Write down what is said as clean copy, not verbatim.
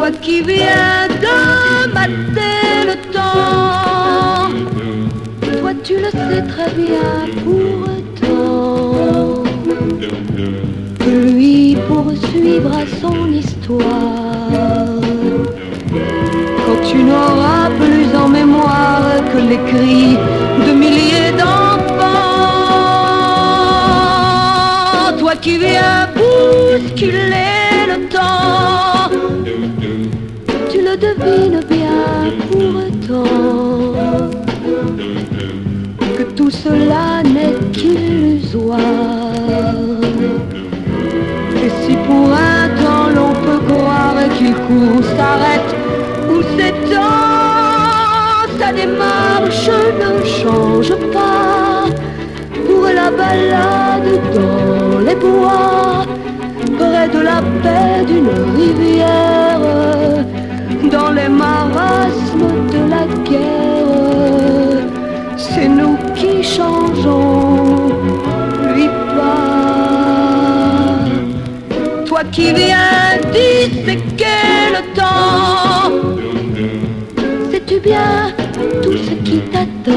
Toi qui viens de mater le temps, toi tu le sais très bien pourtant. Lui poursuivra son histoire quand tu n'auras plus en mémoire que les cris de milliers d'enfants. Toi qui viens bousculer le temps, tu le devines bien pourtant que tout cela n'est qu'illusoire. Et si pour un temps l'on peut croire qu'il court, s'arrête ou s'étend, sa démarche ne change pas. Pour la balade dans les bois, près de la baie d'une rivière, dans les marasmes de la guerre, c'est nous qui changeons, lui pas. Toi qui viens disséquer le temps, sais-tu bien tout ce qui t'attend?